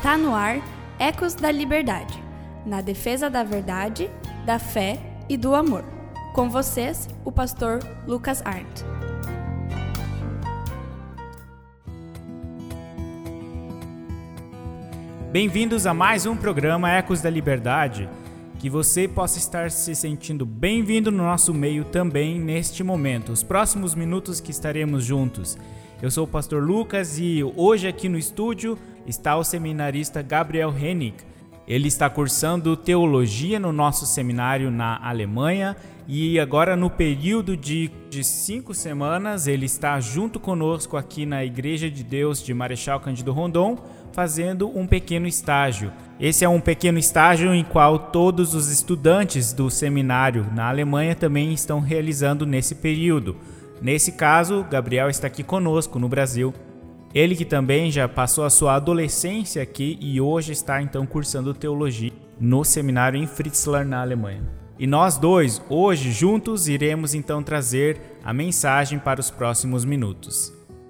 Tá no ar Ecos da Liberdade, na defesa da verdade, da fé e do amor. Com vocês, o pastor Lucas Arndt. Bem-vindos a mais um programa Ecos da Liberdade. Que você possa estar se sentindo bem-vindo no nosso meio também neste momento, os próximos minutos que estaremos juntos. Eu sou o pastor Lucas e hoje aqui no estúdio está o seminarista Gabriel Hennig. Ele está cursando teologia no nosso seminário na Alemanha e agora no período de 5 semanas ele está junto conosco aqui na Igreja de Deus de Marechal Cândido Rondon, fazendo um pequeno estágio. Esse é um pequeno estágio em qual todos os estudantes do seminário na Alemanha também estão realizando nesse período. Nesse caso, Gabriel está aqui conosco no Brasil. Ele que também já passou a sua adolescência aqui e hoje está então cursando teologia no seminário em Fritzlar, na Alemanha. E nós dois, hoje juntos, iremos então trazer a mensagem para os próximos minutos.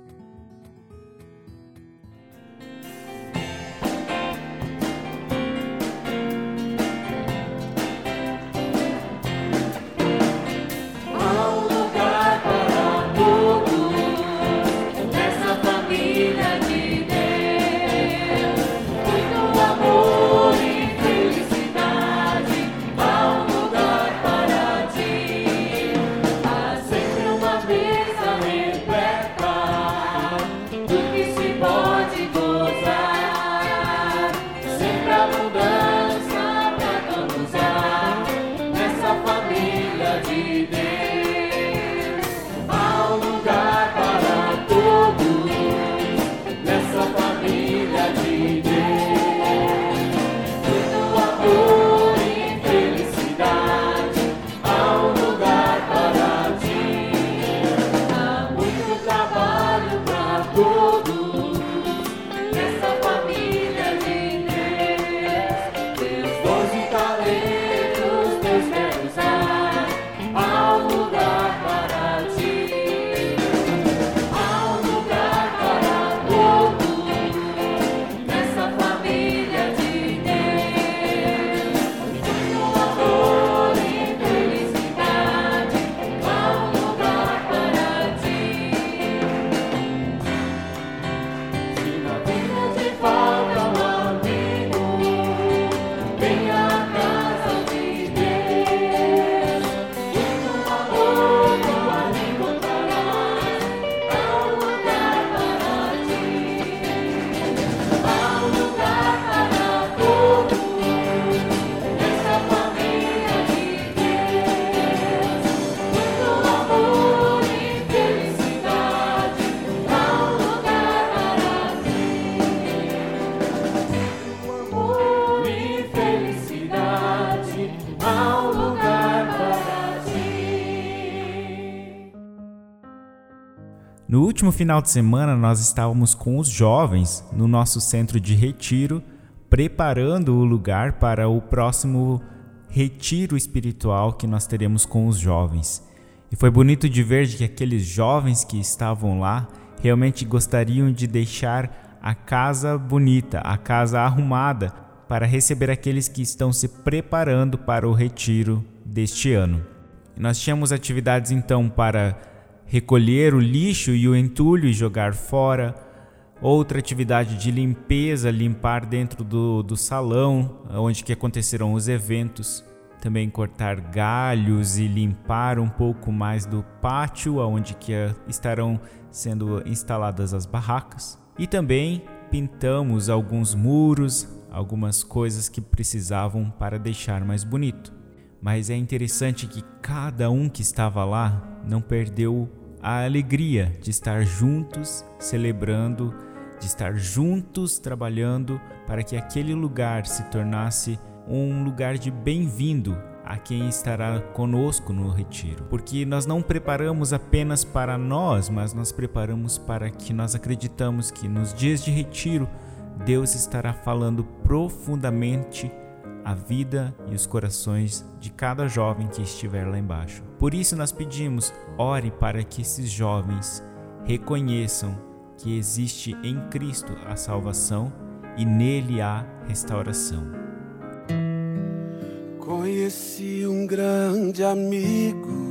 No último final de semana, nós estávamos com os jovens no nosso centro de retiro, preparando o lugar para o próximo retiro espiritual que nós teremos com os jovens. E foi bonito de ver que aqueles jovens que estavam lá realmente gostariam de deixar a casa bonita, a casa arrumada, para receber aqueles que estão se preparando para o retiro deste ano. E nós tínhamos atividades então para recolher o lixo e o entulho e jogar fora, outra atividade de limpeza, limpar dentro do salão onde que aconteceram os eventos, também cortar galhos e limpar um pouco mais do pátio onde que estarão sendo instaladas as barracas, e também pintamos alguns muros, algumas coisas que precisavam para deixar mais bonito. Mas é interessante que cada um que estava lá não perdeu a alegria de estar juntos, celebrando, de estar juntos, trabalhando para que aquele lugar se tornasse um lugar de bem-vindo a quem estará conosco no retiro. Porque nós não preparamos apenas para nós, mas nós preparamos para que nós acreditamos que nos dias de retiro Deus estará falando profundamente a vida e os corações de cada jovem que estiver lá embaixo. Por isso nós pedimos, ore para que esses jovens reconheçam que existe em Cristo a salvação e nele há restauração. Conheci um grande amigo,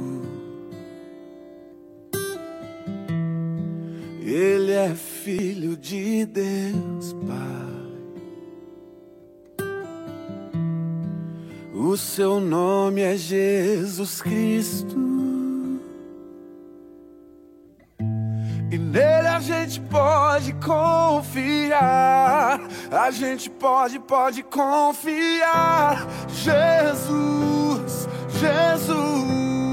ele é filho de Deus, Pai. O seu nome é Jesus Cristo, e nele a gente pode confiar. A gente pode confiar. Jesus, Jesus.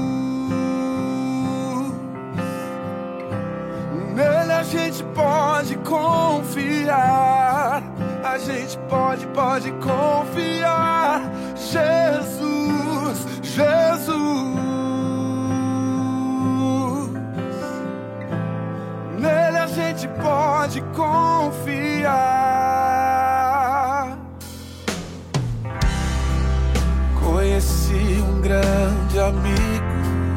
Nele a gente pode confiar. A gente pode confiar. Jesus, Jesus. Nele a gente pode confiar. Conheci um grande amigo,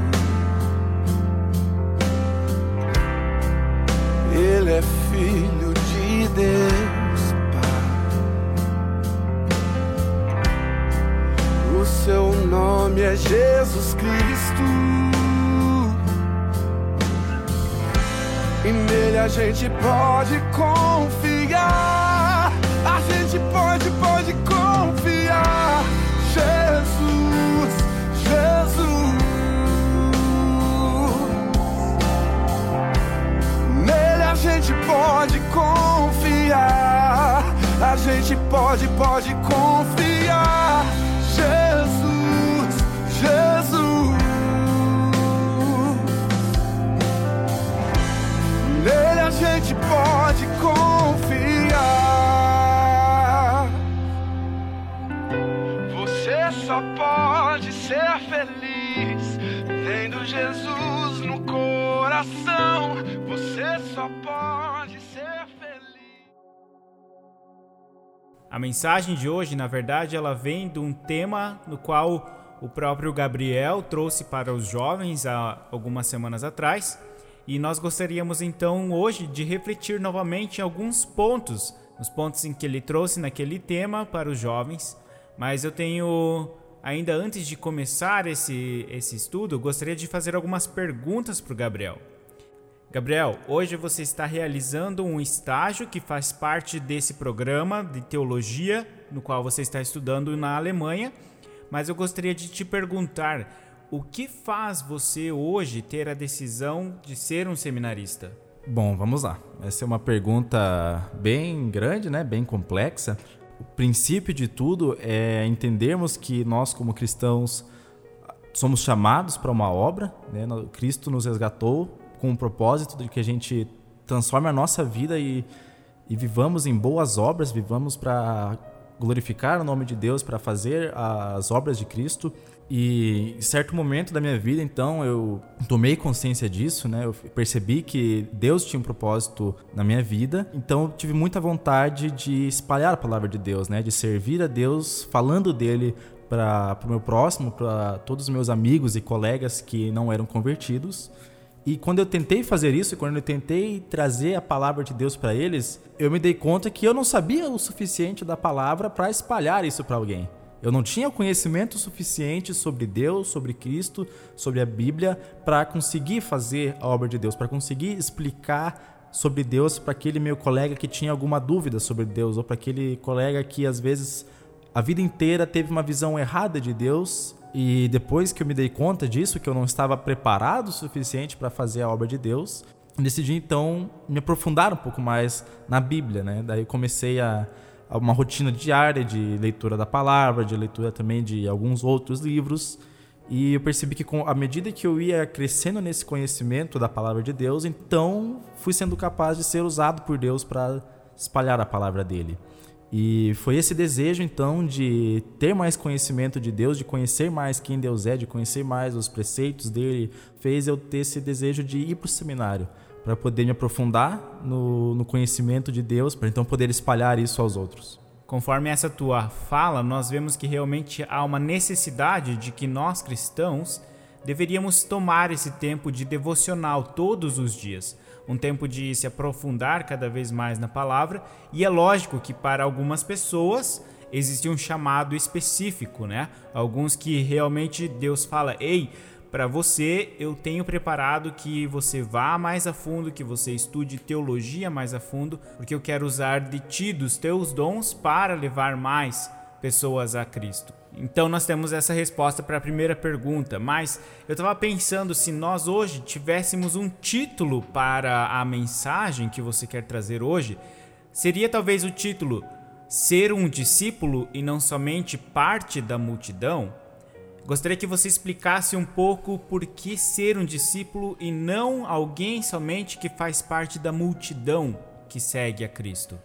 ele é filho de Deus, Pai. O seu nome é Jesus Cristo, e nele a gente pode confiar. A gente pode confiar. Jesus, Jesus. Nele a gente pode confiar. A gente pode confiar. Jesus, Jesus. Nele a gente pode confiar. Você só pode ser feliz tendo Jesus no coração. Você só pode ser feliz. A mensagem de hoje, na verdade, ela vem de um tema no qual o próprio Gabriel trouxe para os jovens há algumas semanas atrás. E nós gostaríamos então hoje de refletir novamente em alguns pontos, os pontos em que ele trouxe naquele tema para os jovens. Mas eu tenho, ainda antes de começar esse estudo, eu gostaria de fazer algumas perguntas para o Gabriel. Gabriel, hoje você está realizando um estágio que faz parte desse programa de teologia, no qual você está estudando na Alemanha, mas eu gostaria de te perguntar: o que faz você hoje ter a decisão de ser um seminarista? Bom, vamos lá. Essa é uma pergunta bem grande, né? Bem complexa. O princípio de tudo é entendermos que nós, como cristãos, somos chamados para uma obra, né? Cristo nos resgatou com o propósito de que a gente transforme a nossa vida e vivamos em boas obras, vivamos para glorificar o nome de Deus, para fazer as obras de Cristo. E em certo momento da minha vida, então, eu tomei consciência disso, né? Eu percebi que Deus tinha um propósito na minha vida, então eu tive muita vontade de espalhar a palavra de Deus, né? De servir a Deus, falando dele para o meu próximo, para todos os meus amigos e colegas que não eram convertidos. E quando eu tentei fazer isso, quando eu tentei trazer a palavra de Deus para eles, eu me dei conta que eu não sabia o suficiente da palavra para espalhar isso para alguém. Eu não tinha conhecimento suficiente sobre Deus, sobre Cristo, sobre a Bíblia, para conseguir fazer a obra de Deus, para conseguir explicar sobre Deus para aquele meu colega que tinha alguma dúvida sobre Deus, ou para aquele colega que às vezes a vida inteira teve uma visão errada de Deus. E depois que eu me dei conta disso, que eu não estava preparado o suficiente para fazer a obra de Deus, decidi então me aprofundar um pouco mais na Bíblia, né? Daí eu comecei a uma rotina diária de leitura da palavra, de leitura também de alguns outros livros, e eu percebi que à medida que eu ia crescendo nesse conhecimento da palavra de Deus, então fui sendo capaz de ser usado por Deus para espalhar a palavra dele. E foi esse desejo, então, de ter mais conhecimento de Deus, de conhecer mais quem Deus é, de conhecer mais os preceitos dele, fez eu ter esse desejo de ir para o seminário, para poder me aprofundar no conhecimento de Deus, para então poder espalhar isso aos outros. Conforme essa tua fala, nós vemos que realmente há uma necessidade de que nós cristãos deveríamos tomar esse tempo de devocional todos os dias, um tempo de se aprofundar cada vez mais na palavra, e é lógico que para algumas pessoas existe um chamado específico, né? Alguns que realmente Deus fala, ei, para você eu tenho preparado que você vá mais a fundo, que você estude teologia mais a fundo, porque eu quero usar de ti, dos teus dons, para levar mais pessoas a Cristo. Então nós temos essa resposta para a primeira pergunta, mas eu estava pensando, se nós hoje tivéssemos um título para a mensagem que você quer trazer hoje, seria talvez o título Ser um discípulo e não somente parte da multidão? Gostaria que você explicasse um pouco por que ser um discípulo e não alguém somente que faz parte da multidão que segue a Cristo.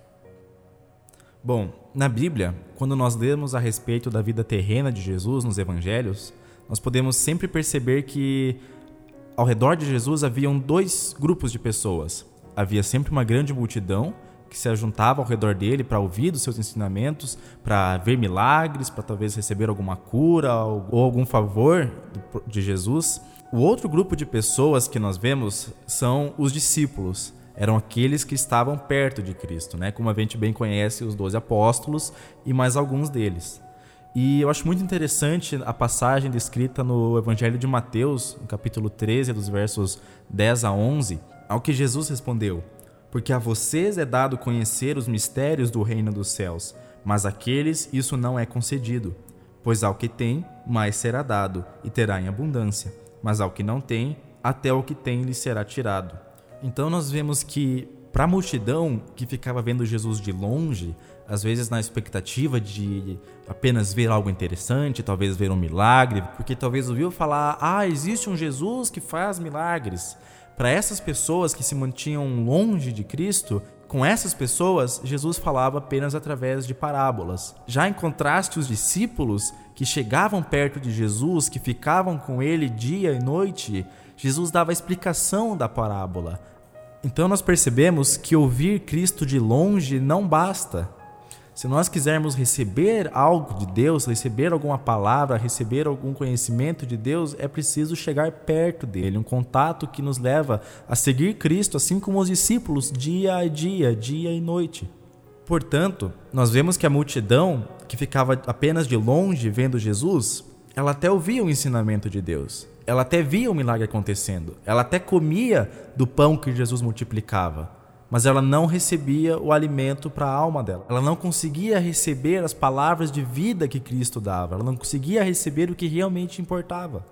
Bom, na Bíblia, quando nós lemos a respeito da vida terrena de Jesus nos evangelhos, nós podemos sempre perceber que ao redor de Jesus haviam dois grupos de pessoas. Havia sempre uma grande multidão que se ajuntava ao redor dele para ouvir dos seus ensinamentos, para ver milagres, para talvez receber alguma cura ou algum favor de Jesus. O outro grupo de pessoas que nós vemos são os discípulos. Eram aqueles que estavam perto de Cristo, né? Como a gente bem conhece, os 12 apóstolos e mais alguns deles. E eu acho muito interessante a passagem descrita no Evangelho de Mateus, no capítulo 13, dos versos 10 a 11, ao que Jesus respondeu: porque a vocês é dado conhecer os mistérios do reino dos céus, mas àqueles isso não é concedido. Pois ao que tem, mais será dado, e terá em abundância. Mas ao que não tem, até o que tem lhe será tirado. Então nós vemos que, para a multidão que ficava vendo Jesus de longe, às vezes na expectativa de apenas ver algo interessante, talvez ver um milagre, porque talvez ouviu falar, existe um Jesus que faz milagres. Para essas pessoas que se mantinham longe de Cristo, com essas pessoas, Jesus falava apenas através de parábolas. Já em contraste, os discípulos que chegavam perto de Jesus, que ficavam com ele dia e noite, Jesus dava a explicação da parábola. Então nós percebemos que ouvir Cristo de longe não basta. Se nós quisermos receber algo de Deus, receber alguma palavra, receber algum conhecimento de Deus, é preciso chegar perto dele, um contato que nos leva a seguir Cristo, assim como os discípulos, dia a dia, dia e noite. Portanto, nós vemos que a multidão que ficava apenas de longe vendo Jesus, ela até ouvia o ensinamento de Deus, ela até via o milagre acontecendo, ela até comia do pão que Jesus multiplicava, mas ela não recebia o alimento para a alma dela. Ela não conseguia receber as palavras de vida que Cristo dava. Ela não conseguia receber o que realmente importava.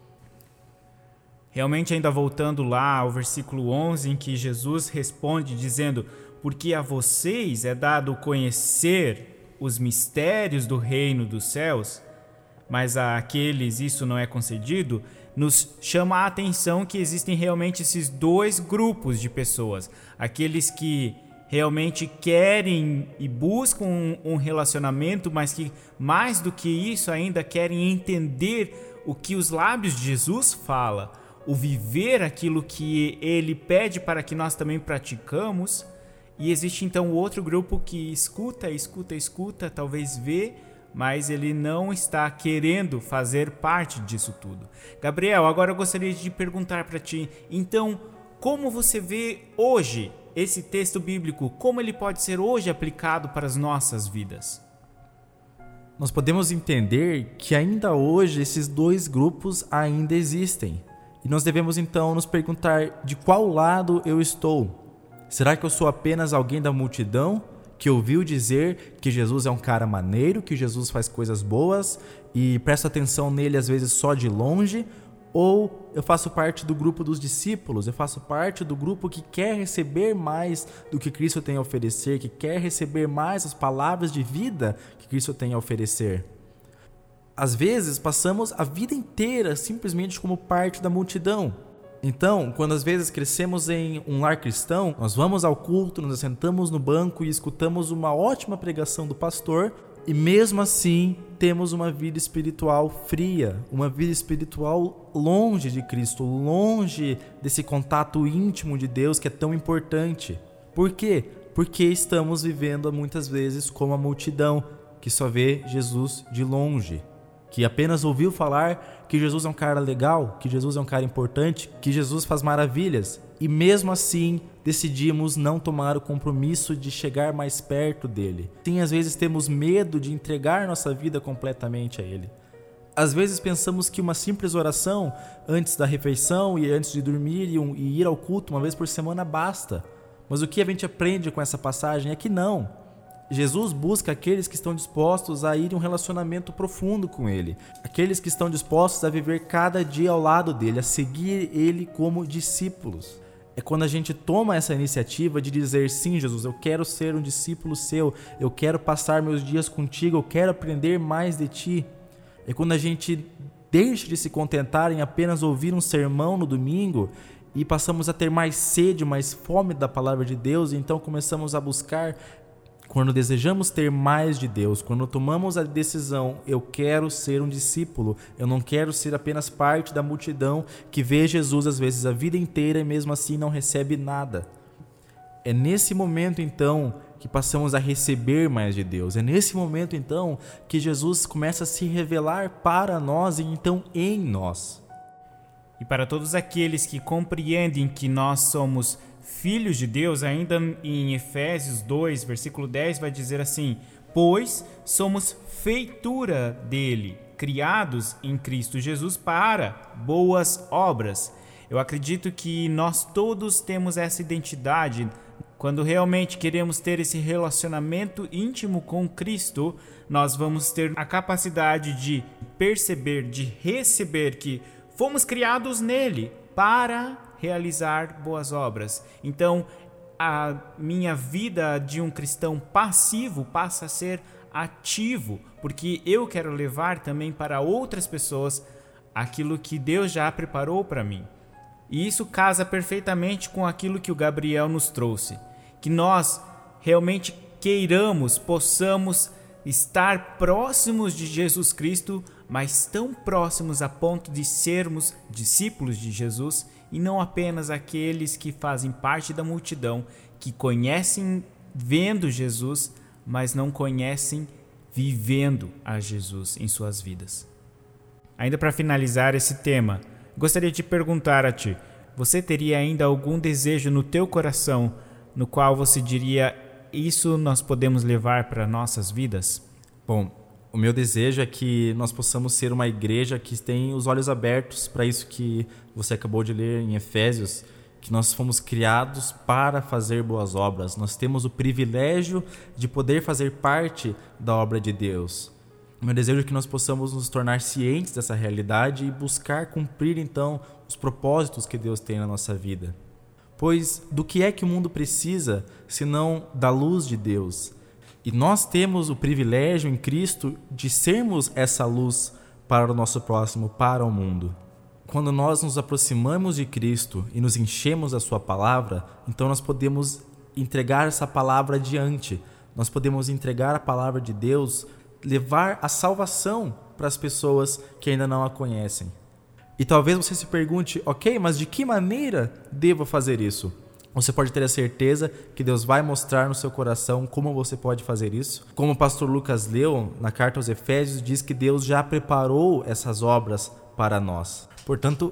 Realmente, ainda voltando lá ao versículo 11, em que Jesus responde dizendo: porque a vocês é dado conhecer os mistérios do reino dos céus, mas àqueles isso não é concedido, nos chama a atenção que existem realmente esses dois grupos de pessoas. Aqueles que realmente querem e buscam um relacionamento, mas que mais do que isso ainda querem entender o que os lábios de Jesus falam, o viver aquilo que ele pede para que nós também praticamos. E existe então outro grupo que escuta, talvez vê, mas ele não está querendo fazer parte disso tudo. Gabriel, agora eu gostaria de perguntar para ti, então, como você vê hoje esse texto bíblico, como ele pode ser hoje aplicado para as nossas vidas? Nós podemos entender que ainda hoje esses dois grupos ainda existem. E nós devemos então nos perguntar de qual lado eu estou. Será que eu sou apenas alguém da multidão que ouviu dizer que Jesus é um cara maneiro, que Jesus faz coisas boas e presta atenção nele às vezes só de longe? Ou eu faço parte do grupo dos discípulos, eu faço parte do grupo que quer receber mais do que Cristo tem a oferecer, que quer receber mais as palavras de vida que Cristo tem a oferecer? Às vezes passamos a vida inteira simplesmente como parte da multidão. Então, quando às vezes crescemos em um lar cristão, nós vamos ao culto, nos sentamos no banco e escutamos uma ótima pregação do pastor, e mesmo assim temos uma vida espiritual fria, uma vida espiritual longe de Cristo, longe desse contato íntimo de Deus que é tão importante. Por quê? Porque estamos vivendo muitas vezes como a multidão que só vê Jesus de longe, que apenas ouviu falar que Jesus é um cara legal, que Jesus é um cara importante, que Jesus faz maravilhas. E mesmo assim, decidimos não tomar o compromisso de chegar mais perto dele. Sim, às vezes temos medo de entregar nossa vida completamente a ele. Às vezes pensamos que uma simples oração antes da refeição e antes de dormir e ir ao culto uma vez por semana basta. Mas o que a gente aprende com essa passagem é que não. Jesus busca aqueles que estão dispostos a ir em um relacionamento profundo com Ele. Aqueles que estão dispostos a viver cada dia ao lado dele, a seguir Ele como discípulos. É quando a gente toma essa iniciativa de dizer, sim, Jesus, eu quero ser um discípulo seu, eu quero passar meus dias contigo, eu quero aprender mais de ti. É quando a gente deixa de se contentar em apenas ouvir um sermão no domingo e passamos a ter mais sede, mais fome da palavra de Deus, e então começamos a buscar. Quando desejamos ter mais de Deus, quando tomamos a decisão, eu quero ser um discípulo, eu não quero ser apenas parte da multidão que vê Jesus às vezes a vida inteira e mesmo assim não recebe nada. É nesse momento então que passamos a receber mais de Deus, é nesse momento então que Jesus começa a se revelar para nós e então em nós. E para todos aqueles que compreendem que nós somos filhos de Deus, ainda em Efésios 2, versículo 10, vai dizer assim: pois somos feitura dele, criados em Cristo Jesus para boas obras. Eu acredito que nós todos temos essa identidade. Quando realmente queremos ter esse relacionamento íntimo com Cristo, nós vamos ter a capacidade de perceber, de receber que fomos criados nele para realizar boas obras. Então, a minha vida de um cristão passivo passa a ser ativo, porque eu quero levar também para outras pessoas aquilo que Deus já preparou para mim. E isso casa perfeitamente com aquilo que o Gabriel nos trouxe, que nós realmente queiramos, possamos estar próximos de Jesus Cristo, mas tão próximos a ponto de sermos discípulos de Jesus, e não apenas aqueles que fazem parte da multidão, que conhecem vendo Jesus, mas não conhecem vivendo a Jesus em suas vidas. Ainda para finalizar esse tema, gostaria de perguntar a ti, você teria ainda algum desejo no teu coração, no qual você diria, isso nós podemos levar para nossas vidas? Bom, o meu desejo é que nós possamos ser uma igreja que tem os olhos abertos para isso que você acabou de ler em Efésios, que nós fomos criados para fazer boas obras. Nós temos o privilégio de poder fazer parte da obra de Deus. O meu desejo é que nós possamos nos tornar cientes dessa realidade e buscar cumprir, então, os propósitos que Deus tem na nossa vida. Pois do que é que o mundo precisa, senão da luz de Deus? E nós temos o privilégio em Cristo de sermos essa luz para o nosso próximo, para o mundo. Quando nós nos aproximamos de Cristo e nos enchemos da sua palavra, então nós podemos entregar essa palavra adiante. Nós podemos entregar a palavra de Deus, levar a salvação para as pessoas que ainda não a conhecem. E talvez você se pergunte, ok, mas de que maneira devo fazer isso? Você pode ter a certeza que Deus vai mostrar no seu coração como você pode fazer isso. Como o pastor Lucas leu na carta aos Efésios, diz que Deus já preparou essas obras para nós. Portanto,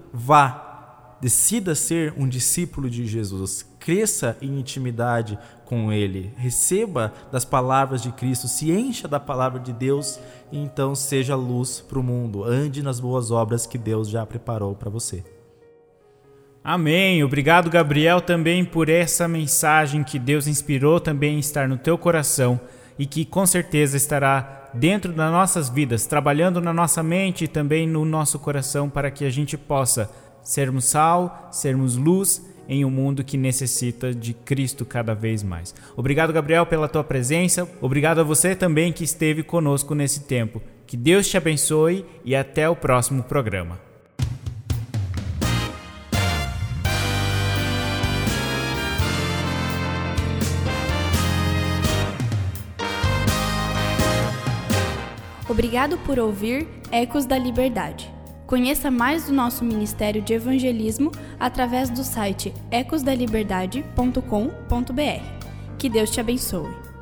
vá, decida ser um discípulo de Jesus, cresça em intimidade com Ele, receba das palavras de Cristo, se encha da palavra de Deus e então seja luz para o mundo. Ande nas boas obras que Deus já preparou para você. Amém. Obrigado, Gabriel, também por essa mensagem que Deus inspirou também estar no teu coração e que com certeza estará dentro das nossas vidas, trabalhando na nossa mente e também no nosso coração para que a gente possa sermos sal, sermos luz em um mundo que necessita de Cristo cada vez mais. Obrigado, Gabriel, pela tua presença. Obrigado a você também que esteve conosco nesse tempo. Que Deus te abençoe e até o próximo programa. Obrigado por ouvir Ecos da Liberdade. Conheça mais do nosso Ministério de Evangelismo através do site ecosdaliberdade.com.br. Que Deus te abençoe.